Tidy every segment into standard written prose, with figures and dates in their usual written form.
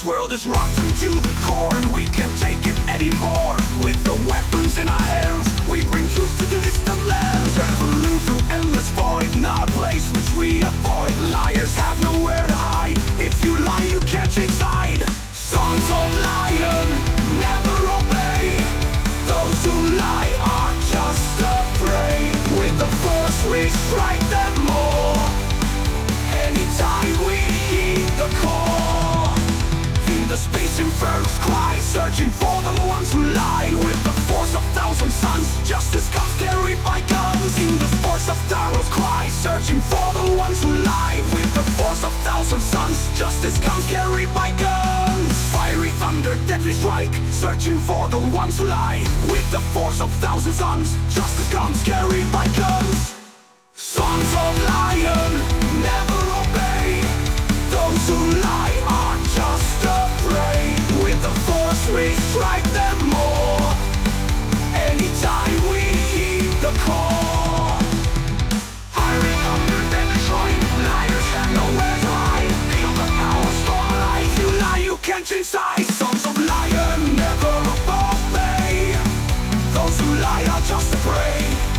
This world is rotten to the core, and we can't take it anymore. With the weapons in our hands, we bring truth to the distant lands. Traveling through endless void, not a place which we avoid. Liars have nowhere to hide. If you lie, you catch inside. Sons of lion, never obey. Those who lie are just a prey. With the force we strike them more. Anytime we heed the call. In the space inferno's cry, searching for the ones who lie. With the force of thousand suns, justice comes carried by guns. In the force of Taro's cry, searching for the ones who lie. With the force of thousand suns, justice comes carried by guns. Fiery thunder, deadly strike, searching for the ones who lie. With the force of thousand suns, justice comes carried by guns. Sons of lion, never obey. Those who lie are just a prey. With the force we strike them more. Anytime we heed the call. Fiery thunder, deadly strike, liars have nowhere to hide. Feel the power strong life, you lie, you can't inside. Sons of lion, never obey. Those who lie are just a prey.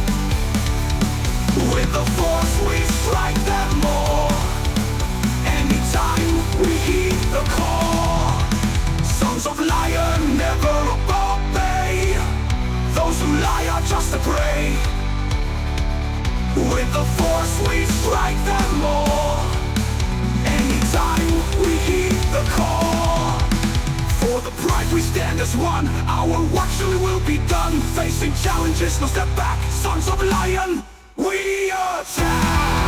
With the force we strike them more. Anytime we heed the call. Sons of lion, never obey. Those who lie are just a prey. With the force we strike them more. Anytime we heed the call. For the pride we stand as one. Our work surely will be done. Facing challenges, no step back. Sons of lion, we attack!